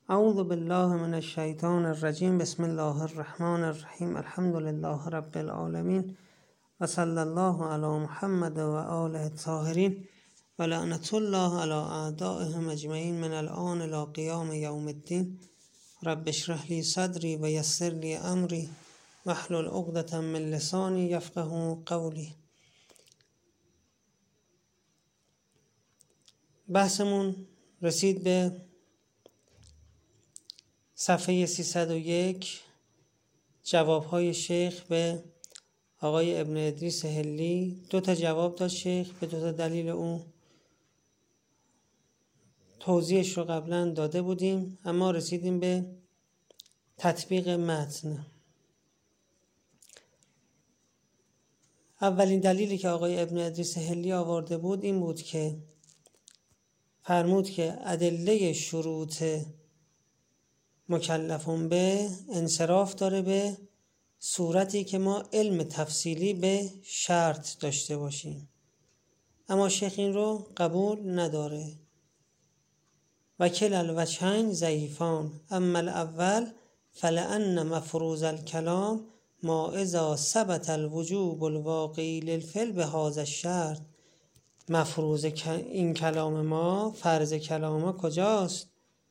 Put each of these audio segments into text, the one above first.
اعوذ بالله من الشیطان الرجیم. بسم الله الرحمن الرحیم. الحمد لله رب العالمین و صلی الله علی محمد و آله الطاهرین و لعنت الله علی اعدائهم اجمعین من الان الی قیام یوم الدین. رب اشرح لی صدری و یسر لی امری واحلل عقدة من لسانی یفقهوا قولی. بحثمون رسید به صفحه 301، جوابهای شیخ به آقای ابن ادریس حلی. 2 جواب داد شیخ به 2 دلیل اون. توضیحش رو قبلا داده بودیم، اما رسیدیم به تطبیق متن. اولین دلیلی که آقای ابن ادریس حلی آورده بود این بود که فرمود که ادله شروط مکلفون به انصراف داره به صورتی که ما علم تفصیلی به شرط داشته باشیم، اما شیخ این رو قبول نداره. و کل الوجهین ضعیفان، اما الاول فلأن مفروض الکلام ما اذا ثبت الوجوب الواقعی للفعل به هذا الشرط. مفروض این کلام ما، فرض کلام ما کجاست؟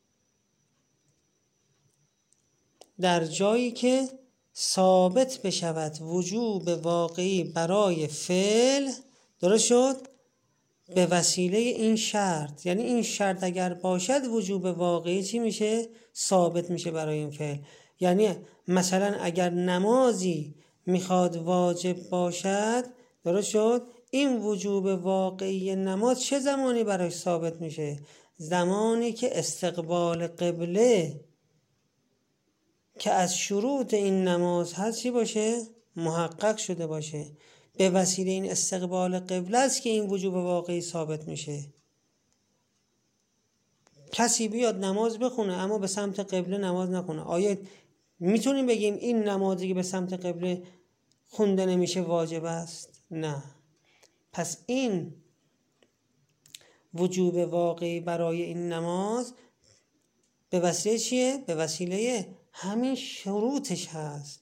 در جایی که ثابت بشود وجوب واقعی برای فعل، درست شد، به وسیله این شرط. یعنی این شرط اگر باشد وجوب واقعی چی میشه؟ ثابت میشه برای این فعل. یعنی مثلا اگر نمازی میخواد واجب باشد، درست شد، این وجوب واقعی نماز چه زمانی براش ثابت میشه؟ زمانی که استقبال قبله که از شروط این نماز هست چی باشه؟ محقق شده باشه. به وسیله این استقبال قبله است که این وجوب واقعی ثابت میشه. کسی بیاد نماز بخونه اما به سمت قبله نماز نخونه، آیا میتونیم بگیم این نمازی که به سمت قبله خونده نمیشه واجب است؟ نه. پس این وجوب واقعی برای این نماز به وسیله چیه؟ به وسیله همین شروطش هست.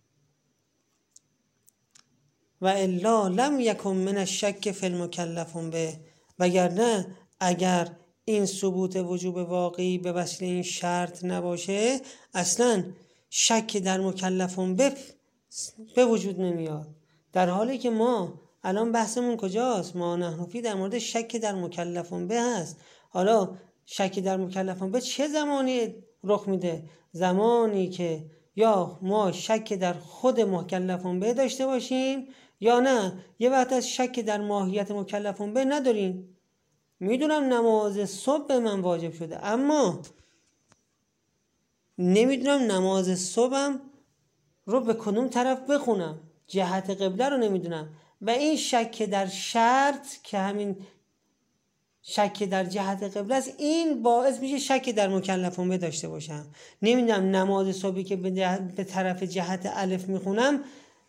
و الا لم یکن من الشک فی المکلف به، وگرنه اگر این ثبوت وجوب واقعی به وسیله این شرط نباشه، اصلا شک در مکلف به وجود نمیاد. در حالی که ما الان بحثمون کجاست؟ ما نحنفی در مورد شک در مکلف به هست. حالا شک در مکلف به چه زمانی رخ میده؟ زمانی که یا ما شک در خود مکلف به داشته باشیم، یا نه یه وقت از شک در ماهیت مکلف به نداریم. میدونم نماز صبح به من واجب شده، اما نمیدونم نماز صبحم رو به کدوم طرف بخونم، جهت قبله رو نمیدونم. و این شک در شرط که همین شک در جهت قبله است، این باعث میشه شک در مکلفون به داشته باشم. نمیدونم نماز صبحی که به طرف جهت الف میخونم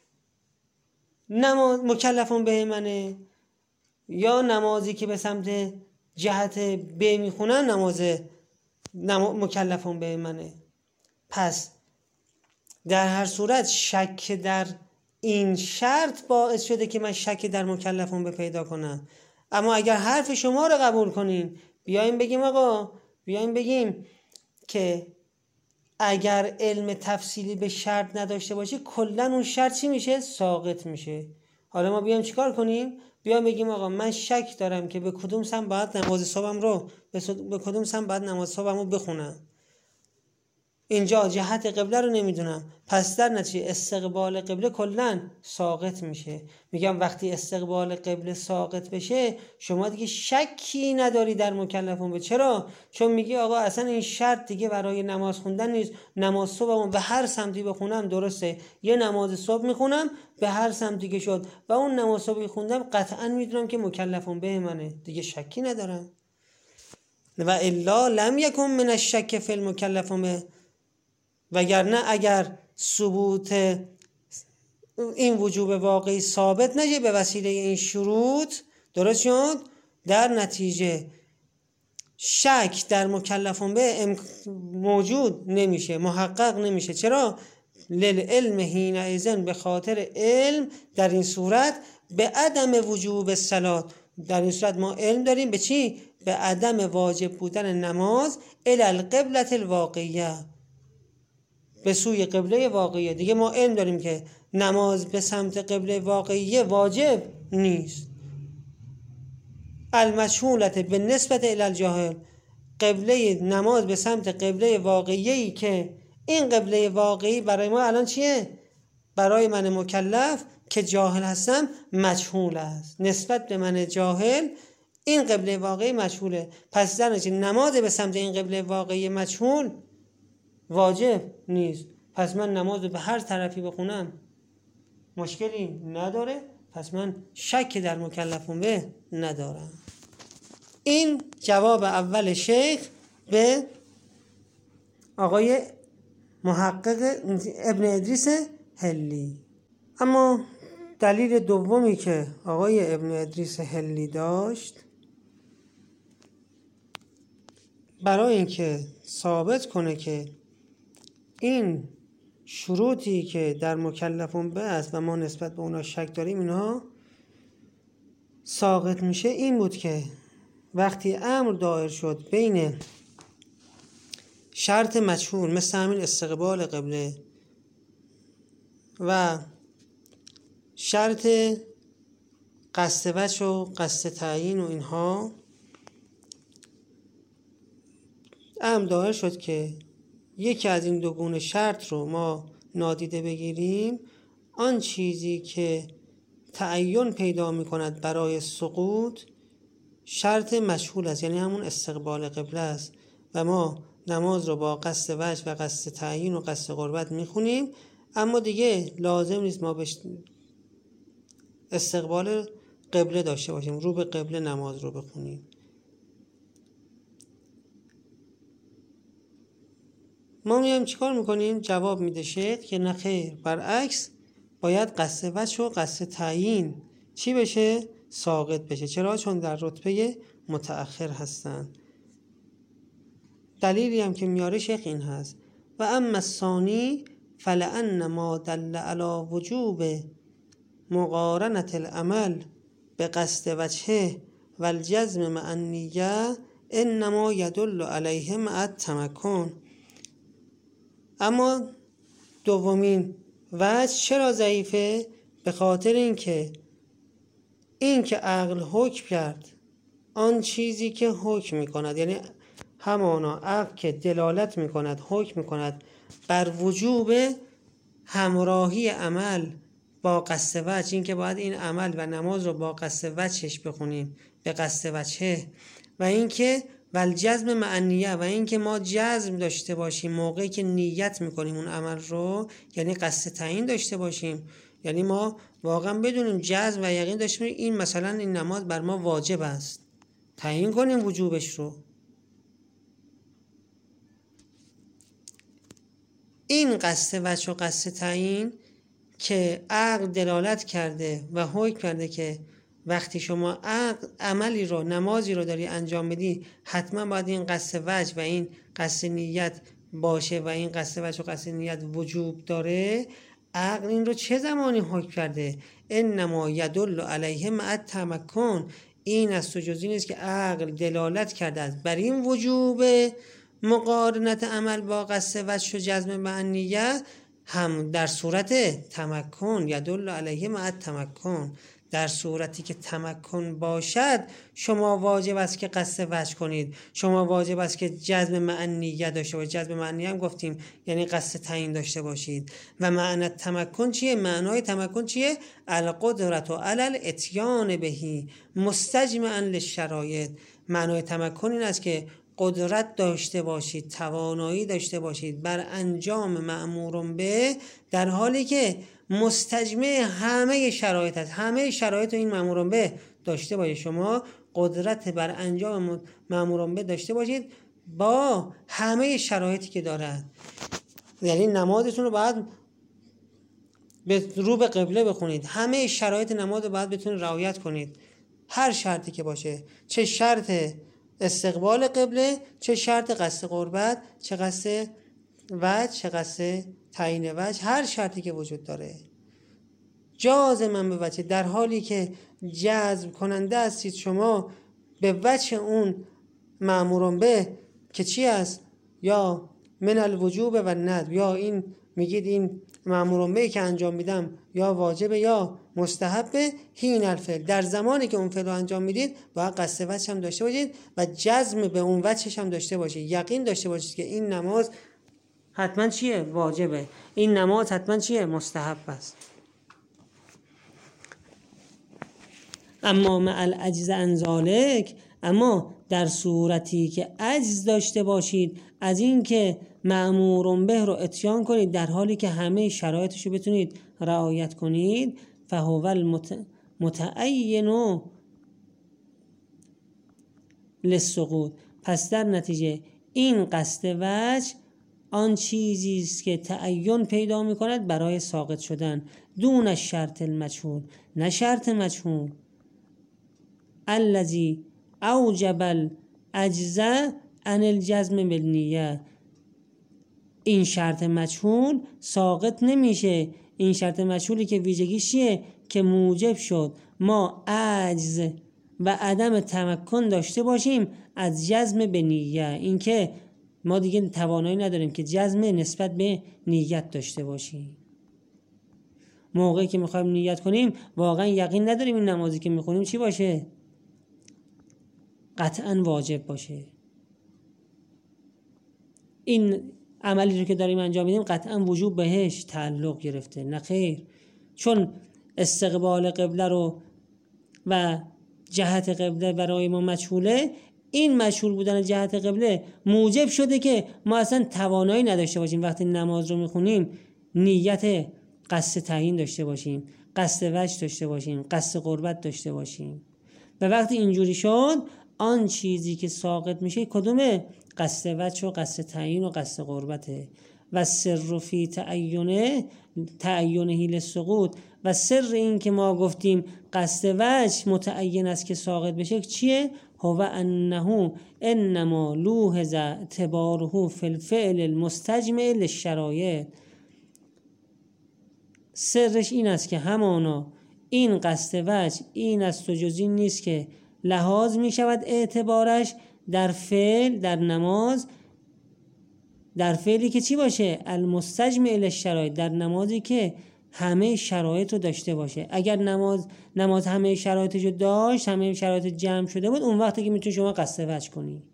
نماز مکلفون به منه، یا نمازی که به سمت جهت ب میخونم نماز مکلفون به منه. پس در هر صورت شک در این شرط باعث شده که من شک در مکلفون به پیدا کنم. اما اگر حرف شما رو قبول کنیم، بیایم بگیم که اگر علم تفصیلی به شرط نداشته باشه کلا اون شرط چی میشه؟ ساقط میشه. حالا ما بیایم چیکار کنیم؟ بیایم بگیم آقا من شک دارم که به کدوم سمت باید نماز صبحم رو بخونم. اینجا جهت قبله رو نمیدونم، پس در نتیجه استقبال قبله کلا ساقط میشه. میگم وقتی استقبال قبله ساقط بشه، شما دیگه شکی نداری در مکلفون به. چرا؟ چون میگی آقا اصلا این شرط دیگه برای نماز خوندن نیست. نماز صبحمو به هر سمتی بخونم درسته، یه نماز صبح میخونم به هر سمتی که شد و اون نماز صبحی خوندم قطعا میدونم که مکلفون به منه، دیگه شکی ندارم. و الا لم یکن من الشک فی المکلف به، وگرنه اگر ثبوت این وجوب واقعی ثابت نشه به وسیله این شروط، درست شد، در نتیجه شک در مکلفون به موجود نمیشه، محقق نمیشه. چرا؟ للعلم حینئذ، به خاطر علم در این صورت به عدم وجوب الصلات. در این صورت ما علم داریم به چی؟ به عدم واجب بودن نماز الی القبلة الواقعیه، به سوی قبله واقعیه. دیگه ما علم داریم که نماز به سمت قبله واقعیه واجب نیست. المجهولت به نسبت الی الجاهل، قبله نماز به سمت قبله واقعیه‌ای که این قبله واقعی برای ما الان چیه؟ برای من مکلف که جاهل هستم مجهول است. نسبت به من جاهل این قبله واقعی مجهوله. پس در نتیجه نماز به سمت این قبله واقعی مجهول واجب نیست. پس من نماز رو به هر طرفی بخونم مشکلی نداره. پس من شک در مکلفون به ندارم. این جواب اول شیخ به آقای محقق ابن ادریس حلی. اما دلیل دومی که آقای ابن ادریس حلی داشت برای اینکه ثابت کنه که این شروطی که در مکلفون به است و ما نسبت به اونا شک داریم اینها ساقط میشه، این بود که وقتی امر دایر شد بین شرط مجهول مثل همین استقبال قبله و شرط قصد وجه و قصد تعیین و اینها، امر دایر شد که یکی از این دو گونه شرط رو ما نادیده بگیریم. آن چیزی که تعین پیدا می کند برای سقوط شرط مجهول است، یعنی همون استقبال قبله است و ما نماز رو با قصد وجه و قصد تعیین و قصد قربت می خونیم، اما دیگه لازم نیست ما به استقبال قبله داشته باشیم، رو به قبله نماز رو بخونیم. ما میایم چیکار میکنیم؟ جواب میده شیخ که نه خیر، برعکس باید قصد وجه و قصد تعیین چی بشه؟ ساقط بشه. چرا؟ چون در رتبه متأخر هستن. دلیلی هم که میاره شیخ این هست: و اما الثانی فلأن ما دل علی وجوب مقارنة العمل به قصد وجهه و الجزم مع النیه انما یدل علیه مع التمکن. اما دومین وجه چرا ضعیفه؟ به خاطر این که عقل حکم کرد آن چیزی که حکم میکند، یعنی همانا عقل که دلالت میکند حکم میکند بر وجوب همراهی عمل با قصد وجه، این که باید این عمل و نماز رو با قصد وجهش بخونیم به قصد وجهه، و این که والجزم مع النیه، و این که ما جزم داشته باشیم موقعی که نیت میکنیم اون عمل رو، یعنی قصد تعیین داشته باشیم، یعنی ما واقعا بدونیم جزم و یقین داشته باشیم این مثلا این نماز بر ما واجب است، تعیین کنیم وجوبش رو. این قصد وجه و قصد تعیین که عقل دلالت کرده و حکم کرده که وقتی شما عملی رو نمازی رو داری انجام بدی حتما باید این قصد وجه و این قصد نیت باشه و این قصد وجه و قصد نیت وجوب داره، عقل این رو چه زمانی حکم کرده؟ انما یدل علیه مع التمکن. این است و جز این است که عقل دلالت کرده است بر این وجوب مقارنت عمل با قصد وجه و جزم مع النیه هم در صورت تمکن، یدل علیه مع التمکن، در صورتی که تمکن باشد شما واجب است که قصد وجه کنید، شما واجب است که جزم مع النیه داشته باشید. جزم مع النیه هم گفتیم یعنی قصد تعیین داشته باشید. و معنی تمکن چیه؟ معنای تمکن چیه؟ القدرت و علی الاتیان بهی مستجمعا للشرایط. معنای تمکن این است که قدرت داشته باشید، توانایی داشته باشید بر انجام مأمور به، در حالی که مستجمع همه شرایط است. همه شرایط این مأمور به داشته باشید، شما قدرت بر انجام مأمور به داشته باشید با همه شرایطی که دارد. یعنی نمازتون رو باید رو به قبله بخونید، همه شرایط نماز رو باید بتونید رعایت کنید، هر شرطی که باشه، چه شرط استقبال قبله، چه شرط قصد قربت، چه قصد وجه، چه قصد تعیین وجه، هر شرطی که وجود داره. جازماً به وجه، در حالی که جذب کننده هستید شما به وجه اون مأمورون به که چی است، یا من الوجوب و ندب، یا این میگید این مأمورون به که انجام میدم یا واجبه یا مستحبه، هین الفعل، در زمانی که اون فعل رو انجام میدید باید قصد وجه هم داشته باشید و جزم به اون وجهش هم داشته باشید، یقین داشته باشید که این نماز حتما چیه؟ واجبه، این نماز حتما چیه؟ مستحب است. اما مع العجز عن ذلک، اما در صورتی که عجز داشته باشید از این که مأمور به رو اتیان کنید در حالی که همه شرایطش رو بتونید رعایت کنید، فهو المتعین للسقوط، پس در نتیجه این قصد وجه آن چیزی است که تعین پیدا می‌کند برای ساقط شدن، دون شرط المجهول، نه شرط مجهول، الذی اوجب العجز عن الجزم بالنیه. این شرط مجهول ساقط نمیشه. این شرط مجهولی که ویژگیش چیه؟ که موجب شد ما عجز و عدم تمکن داشته باشیم از جزم به نیه، این که ما دیگه توانایی نداریم که جزم نسبت به نیت داشته باشیم. موقعی که میخوایم نیت کنیم واقعا یقین نداریم این نمازی که میخونیم چی باشه؟ قطعا واجب باشه. این عملی رو که داریم انجام میدیم قطعا وجوب بهش تعلق گرفته، نه خیر، چون استقبال قبله رو و جهت قبله برای ما مجهوله، این مجهول بودن جهت قبله موجب شده که ما اصلا توانایی نداشته باشیم وقتی نماز رو میخونیم نیت قصد تعیین داشته باشیم، قصد وجه داشته باشیم، قصد قربت داشته باشیم. و وقتی اینجوری شد آن چیزی که ساقط میشه کدومه؟ قصد وجه و قصد تعیین و قصد قربته. و سر فی تعینه للسقوط، و سر این که ما گفتیم قصد وجه متعین است که ساقط بشه چیه؟ هو انه انما لوحظ اعتباره فی الفعل المستجمع للشرایط. سرش این است که همانا این قصد وجه این است و جز این نیست که لحاظ می شود اعتبارش در فعل، در نماز، در فعلی که چی باشه؟ المستجمع للشرایط، در نمازی که همه شرایط رو داشته باشه. اگر نماز همه شرایطش رو داشت، همه شرایط جمع شده بود، اون وقتی که میتونی شما قصد وجه کنی.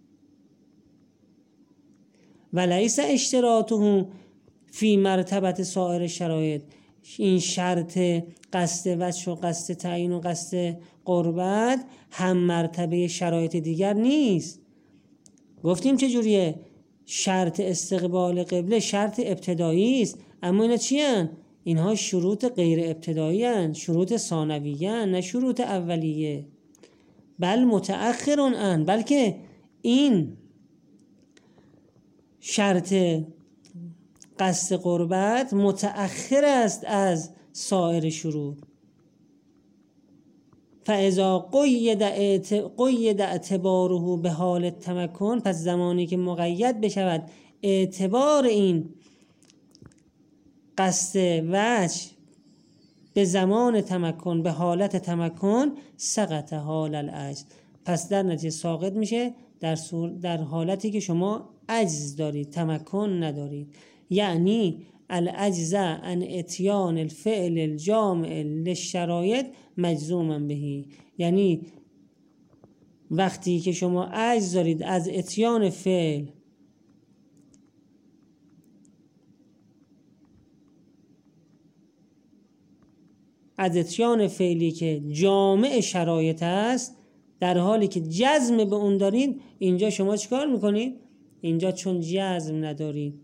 ولیس اشتراطه فی مرتبت سایر شرایط، این شرط قصد وجه و قصد تعیین و قصد قربت هم مرتبه شرایط دیگر نیست. گفتیم چجوریه؟ شرط استقبال قبله شرط ابتدایی است، اما اینا چی هن؟ اینها شروط غیر ابتدایی هن، شروط ثانویه هن، نه شروط اولیه. بل متأخرون هن، بلکه این شرط قصد قربت متأخر است از سایر شروط. فاذا قید اعتباره به حال تمکن، پس زمانی که مقید بشود اعتبار این قصد وجه به زمان تمکن، به حالت تمکن، سقط حال العجز، پس در نتیجه ساقط میشه در حالتی که شما عجز دارید، تمکن ندارید. یعنی العجز عن اتیان الفعل الجامع للشرایط مجزوما بهی، یعنی وقتی که شما عجز دارید از اتیان فعل فعلی که جامع شرایط است، در حالی که جزم به اون دارید، اینجا شما چیکار میکنید؟ اینجا چون جزم ندارید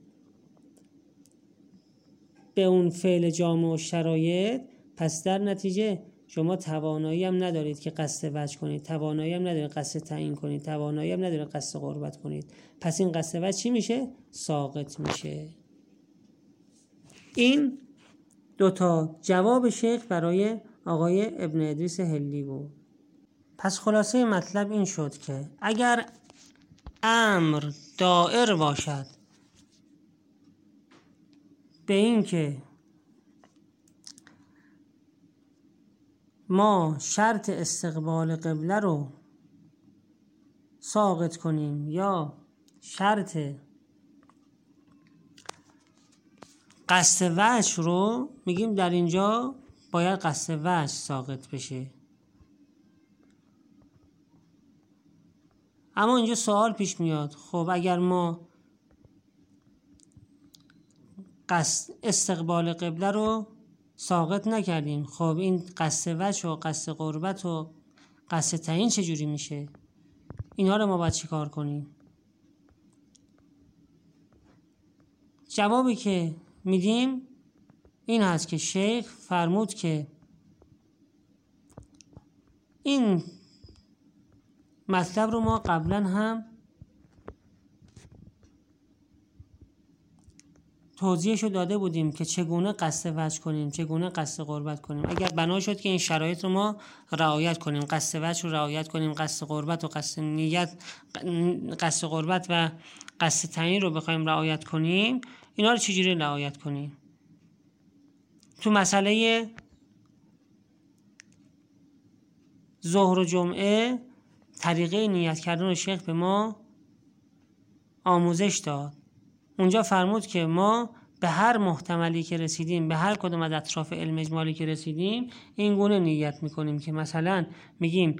به اون فعل جامع و شرایط، پس در نتیجه شما توانایی هم ندارید که قصد وجه کنید، توانایی هم ندارید قصد تعیین کنید، توانایی هم ندارید قصد قربت کنید. پس این قصد وجه چی میشه؟ ساقط میشه. این دوتا جواب شیخ برای آقای ابن ادریس حلی بود. پس خلاصه مطلب این شد که اگر امر دائر باشد به این که ما شرط استقبال قبله رو ساقط کنیم یا شرط قصد وجه رو، میگیم در اینجا باید قصد وجه ساقط بشه. اما اینجا سوال پیش میاد، خب اگر ما قصد استقبال قبله رو ساقط نکردیم، خب این قصد وجه و قصد قربت و قصد تعیین چجوری میشه؟ اینها رو ما باید چی کار کنیم؟ جوابی که میدیم این هست که شیخ فرمود که این مطلب رو ما قبلا هم توضیحشو داده بودیم که چگونه قصد وجه کنیم، چگونه قصد قربت کنیم. اگر بنا شد که این شرایط رو ما رعایت کنیم، قصد وجه رو رعایت کنیم، قصد قربت و قصد نیت، قصد قربت و قصد تعیین رو بخوایم رعایت کنیم، اینا رو چجوری رعایت کنیم؟ تو مسئله ظهر و جمعه طریقه نیت کردن رو شیخ به ما آموزش داد. اونجا فرمود که ما به هر محتملی که رسیدیم، به هر کدوم از اطراف علم اجمالی که رسیدیم، این گونه نیت میکنیم که مثلا میگیم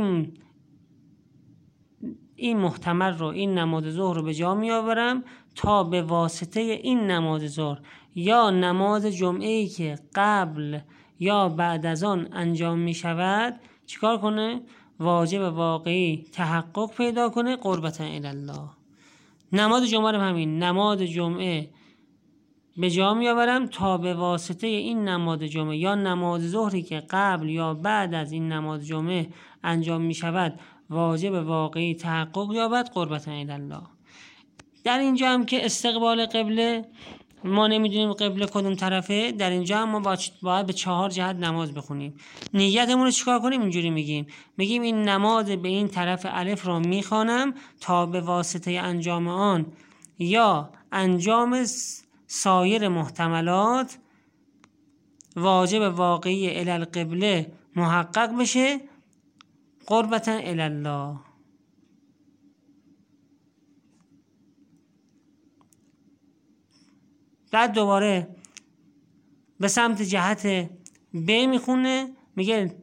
این محتمل رو، این نماز ظهر رو به جا میآورم تا به واسطه این نماز ظهر یا نماز جمعه‌ای که قبل یا بعد از آن انجام می شود چیکار کنه؟ واجب واقعی تحقق پیدا کنه، قربتا الله. نماز جمعه رو همین نماز جمعه به جا می آورم تا به واسطه این نماز جمعه یا نماز ظهری که قبل یا بعد از این نماز جمعه انجام می شود واجب واقعی تحقق یابد، قربتا الله. در اینجا هم که استقبال قبله ما نمیدونیم قبله کدوم طرفه، در اینجا هم ما باید به 4 جهت نماز بخونیم. نیتمون رو چیکار کنیم؟ اینجوری میگیم این نماز به این طرف الف رو میخوانم تا به واسطه انجام آن یا انجام سایر محتملات واجب واقعی الی القبله محقق بشه، قربتا الی الله. بعد دوباره به سمت جهت ب میخونه، میگه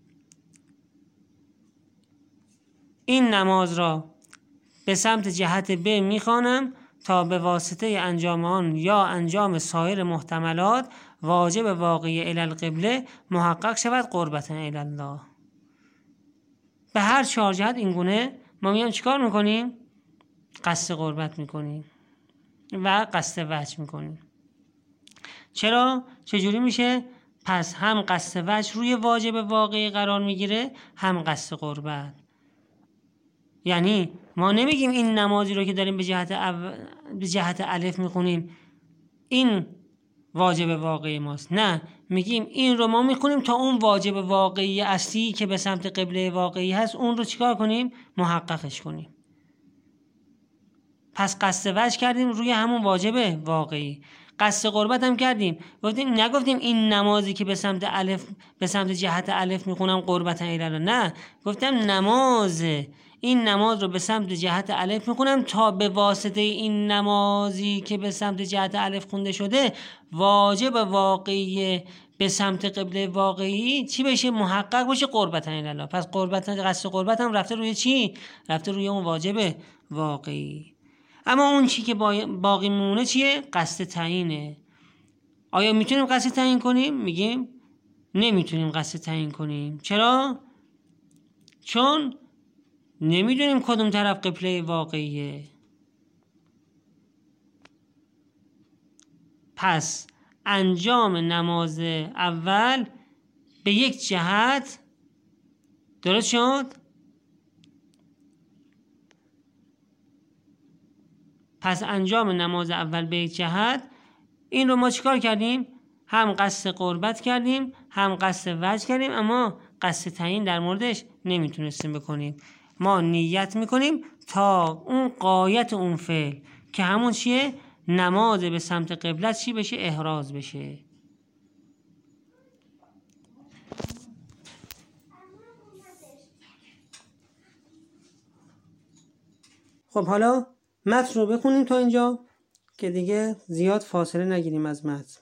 این نماز را به سمت جهت ب میخوانم تا به واسطه انجام آن یا انجام سایر محتملات واجب واقعی الی القبله محقق شود، قربتا الی الله. به هر 4 جهت این گونه ما میام چیکار میکنیم؟ قصد قربت میکنیم و قصد وجه میکنیم. چرا؟ چجوری میشه؟ پس هم قصد وجه روی واجب واقعی قرار میگیره، هم قصد قربت. یعنی ما نمیگیم این نمازی رو که داریم به جهت الف میخونیم این واجب واقعی ماست، نه، میگیم این رو ما میخونیم تا اون واجب واقعی اصلی که به سمت قبله واقعی هست اون رو چیکار کنیم؟ محققش کنیم. پس قصد وجه کردیم روی همون واجب واقعی. قصد قربت هم کردیم، نگفتیم این نمازی که به سمت جهت الف میخونم قربتا الی الله، نه، گفتم این نماز رو به سمت جهت الف میخونم تا به واسطه این نمازی که به سمت جهت الف خونده شده واجب واقعی به سمت قبله واقعی چی بشه؟ محقق بشه، قربتا الی الله. پس قصد قربت هم رفته روی چی؟ رفته روی اون واجب واقعی. اما اون چی که باقی میمونه چیه؟ قصد تعیینه. آیا میتونیم قصد تعیین کنیم؟ میگیم نمیتونیم قصد تعیین کنیم. چرا؟ چون نمیدونیم کدوم طرف قبله واقعیه. پس انجام نماز اول به یک جهت درست شد. پس انجام نماز اول به یک جهت، این رو ما چیکار کردیم؟ هم قصد قربت کردیم، هم قصد وجه کردیم، اما قصد تعیین در موردش نمیتونستیم بکنیم. ما نیت میکنیم تا اون غایت اون فعل که همون چیه؟ نماز به سمت قبلت چی بشه؟ احراز بشه. خب حالا متن رو بخونیم تا اینجا که دیگه زیاد فاصله نگیریم از متن.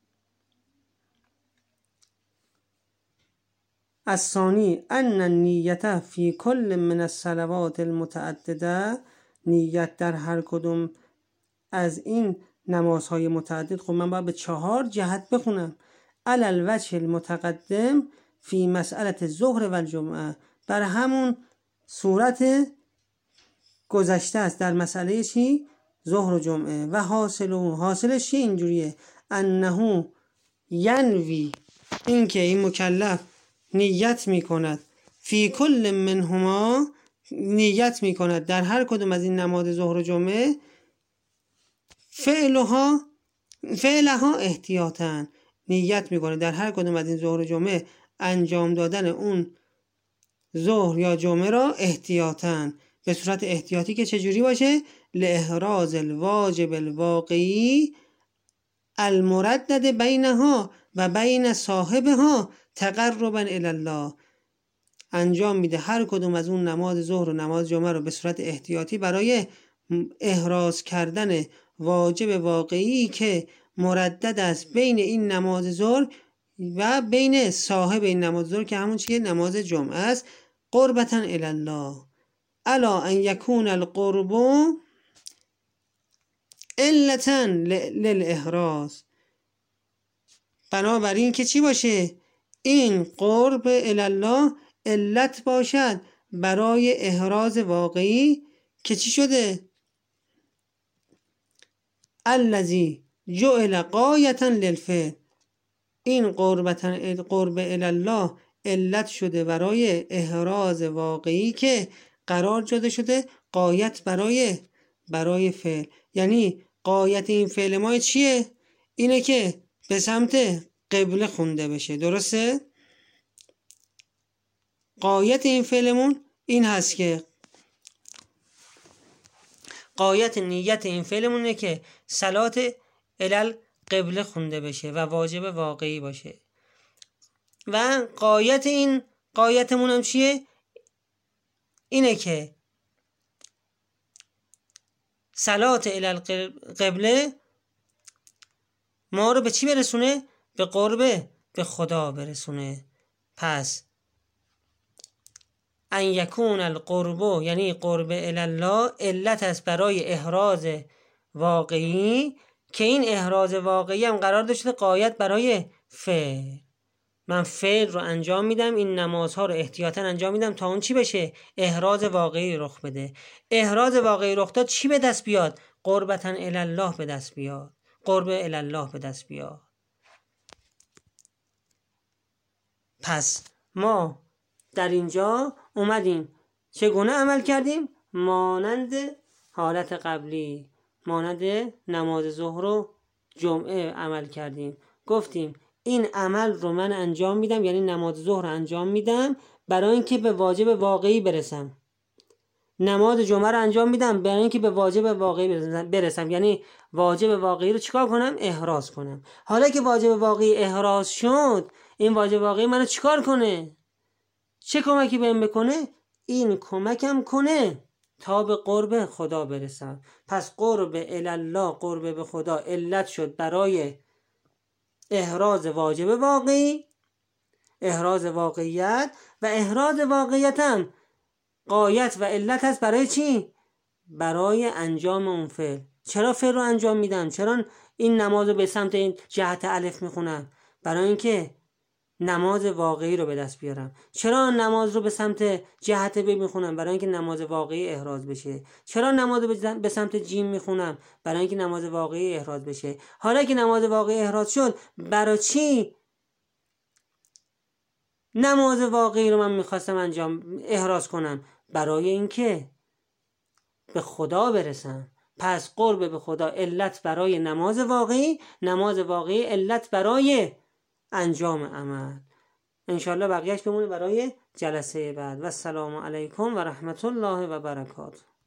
الثانی ان النیت فی کل من الصلوات المتعدده، نیت در هر کدوم از این نمازهای متعدد. خب من باید به 4 جهت بخونم. علی الوجه المتقدم فی مسئله الظهر و الجمعه، بر همون صورت گذشته است در مسئله چی؟ ظهر و جمعه. و حاصلش اینجوریه انه ینوی، این که این مکلف نیت میکند، فی کل منهما، نیت میکند در هر کدوم از این نماز ظهر و جمعه، فعلها احتیاطاً، نیت میکنه در هر کدوم از این ظهر و جمعه انجام دادن اون ظهر یا جمعه را احتیاطاً، به صورت احتیاطی که چجوری باشه؟ لاحراز الواجب الواقعی المردد بینها و بین صاحبها تقربا الی الله، انجام میده هر کدوم از اون نماز ظهر و نماز جمعه رو به صورت احتیاطی برای احراز کردن واجب واقعی که مردد است بین این نماز ظهر و بین صاحب این نماز ظهر که همون چیه؟ نماز جمعه است. قربتا الی الله الا ان یکون القرب علتا للاحراز، بنابراین که چی باشه؟ این قرب الی الله علت باشد برای احراز واقعی که چی شده؟ الذی جعل غایة للفعل، این قرب الی الله علت شده برای احراز واقعی که قرار داده شده غایت برای فعل. یعنی غایت این فعل ما چیه؟ اینه که به سمت قبله خونده بشه. درسته؟ غایت این فعلمون این هست که غایت نیت این فعلمون اینه که صلات الی قبله خونده بشه و واجب واقعی باشه. و غایتمون هم چیه؟ اینه که صلات الی قبله ما رو به چی برسونه؟ به قرب به خدا برسونه. پس ان یکون القرب، یعنی قرب الی الله، علت است برای احراز واقعی که این احراز واقعی هم قرار داشته غایت برای فعل. من فعل رو انجام میدم، این نمازها رو احتیاطاً انجام میدم تا اون چی بشه؟ احراز واقعی رخ بده. احراز واقعی رخ داد چی به دست بیاد؟ قربتاً الی الله به دست بیاد. قرب الی الله به دست بیاد. پس ما در اینجا اومدیم چگونه عمل کردیم؟ مانند حالت قبلی، مانند نماز ظهر و جمعه عمل کردیم. گفتیم این عمل رو من انجام میدم، یعنی نماز ظهر رو انجام میدم برای اینکه به واجب واقعی برسم. نماز جمعه رو انجام میدم برای اینکه به واجب واقعی برسم. یعنی واجب واقعی رو چیکار کنم؟ احراز کنم. حالا که واجب واقعی احراز شد، این واجب واقعی منو چیکار کنه؟ چه کمکی بهم بکنه؟ این کمکم کنه تا به قرب خدا برسم. پس قرب الی الله، قرب به خدا علت شد برای احراز واجب واقعی، احراز واقعیت، و احراز واقعیت هم غایت و علت هست برای چی؟ برای انجام اون فعل. چرا فعل رو انجام میدم؟ چرا این نماز رو به سمت این جهت الف میخونم؟ برای اینکه نماز واقعی رو به دست بیارم. چرا نماز رو به سمت جهت ب میخونم؟ برای اینکه نماز واقعی احراز بشه. چرا نماز رو به سمت جیم میخونم؟ برای اینکه نماز واقعی احراز بشه. حالا که نماز واقعی احراز شد، برای چی نماز واقعی رو من میخواستم احراز کنم؟ برای اینکه به خدا برسم. پس قرب به خدا علت برای نماز واقعی، نماز واقعی علت برای انجام عمل. انشالله بقیهش بمونه برای جلسه بعد. و السلام علیکم و رحمت الله و برکاته.